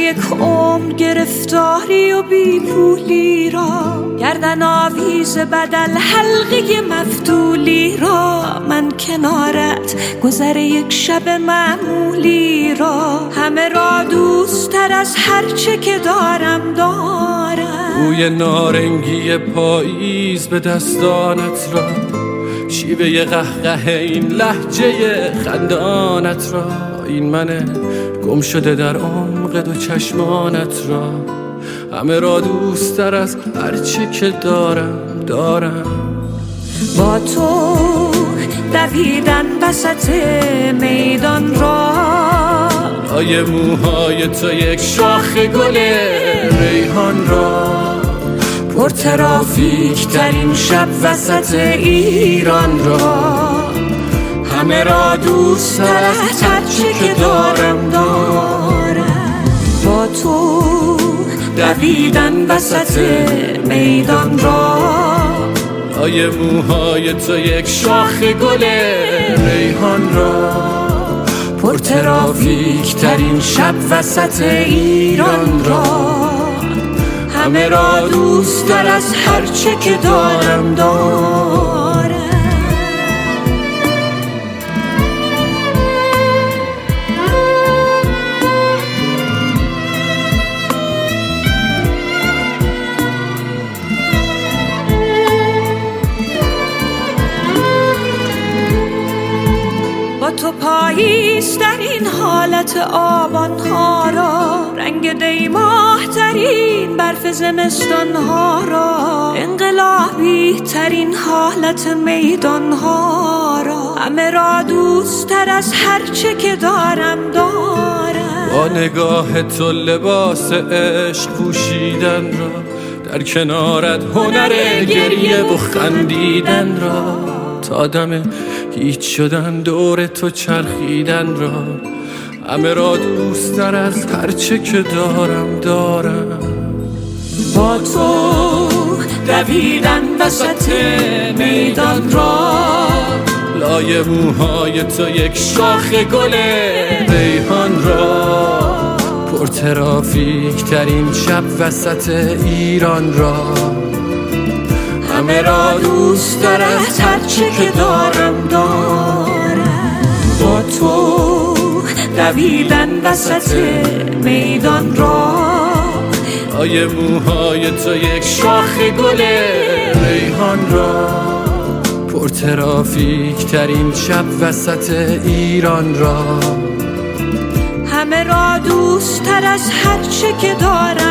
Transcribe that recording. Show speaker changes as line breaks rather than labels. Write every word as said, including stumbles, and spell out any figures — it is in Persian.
یک عمر گرفتاری و بی پولی را، گردن آویز بدل حلقه مفتولی را، من کنارت گذر یک شب معمولی را، همه را دوست تر از هرچه که دارم دارم.
بوی نارنگی پاییز به دستانت را، شیوه قهقه این لهجه خندانت را، این من گم شده در عمق دو چشمانت را، همه را دوست تر از هرچه که دارم دارم.
با تو دویدن وسط میدان را،
آیه موهای تو یک شاخ گل ریحان را،
پر ترافیک ترین شب وسط ایران را، همه را دوست تر از هرچه که دارم دارم. با تو دویدن وسط میدان را،
آیه موهای تو یک شاخ گل ریحان را،
پر ترافیک ترین شب وسط ایران را، همه را دوست تر از هرچه که دارم دارم. با تو پاییز در این حالت آبان ها را، رنگ دیماه ترین برف زمستان ها را، انقلابی ترین حالت میدان ها را، همه را دوست تر از هرچه که دارم دارم.
با نگاه تو لباس عشق پوشیدن را، در کنارت هنر گریه و خندیدن را، تا دم هیچ شدن دور تو چرخیدن را، همه را دوست تر از هرچه که دارم دارم.
با تو دویدن وسط میدان را،
لای موهای تو یک شاخ گل ریحان را، پر ترافیک ترین شب وسط ایران را،
همه را دوست تر از هرچه که دارم دارم. با تو دویدن وسط میدان را،
آیه موهای تو یک شاخ گل ریحان را، پر ترافیک ترین شب وسط ایران را،
همه را دوست تر از هرچه که دارم